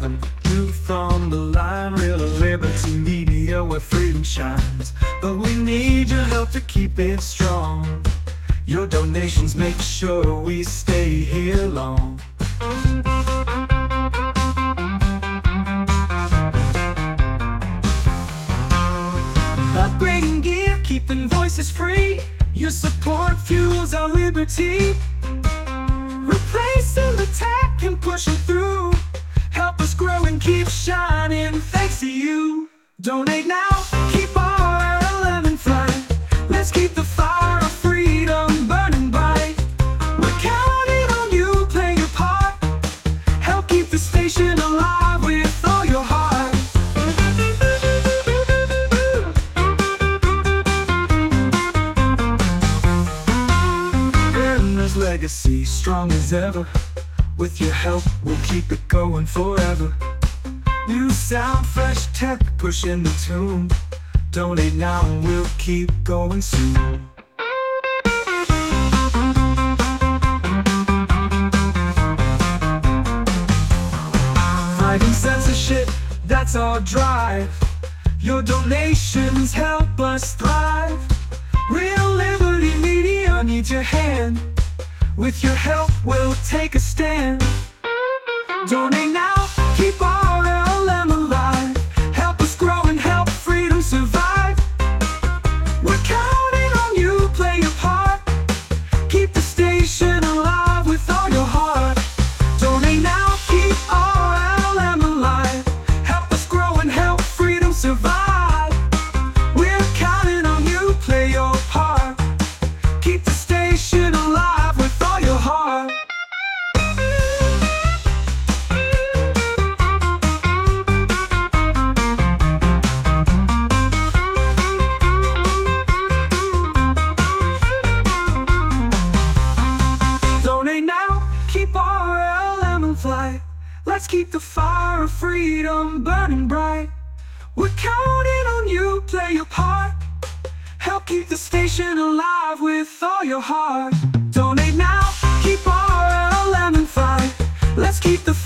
7. Youth on the line, real liberty media where freedom shines. But we need your help to keep it strong. Your donations make sure we stay here long. Upgrading gear, keeping voices free. Your support fuels our liberty. Replacing the tech and pushing through. Help us grow and keep shining thanks to you. Donate now, keep our element flying. Let's keep the fire of freedom burning bright. We're counting on you, play your part. Help keep the station alive with all your heart. Brenda's legacy, strong as ever. With your help, we'll keep it going forever. New sound, fresh tech, pushing the tune. Donate now and we'll keep going soon. Fighting censorship, that's our drive. Your donations help us thrive. Real Liberty Media needs your hand. With your help, we'll take a stand. Donate now, keep our LM alive. Help us grow and help freedom survive. We're counting on you, play your part. Keep the station alive with all your heart. Donate now, keep our LM alive. Help us grow and help freedom survive. We're counting on you, play your part. Keep the station alive with all your heart. Donate now, keep our LM in flight. Let's keep the fire of freedom burning bright. We're counting on you, play your part. Help keep the station alive with all your heart. Donate now, keep our LM in fight. Let's keep the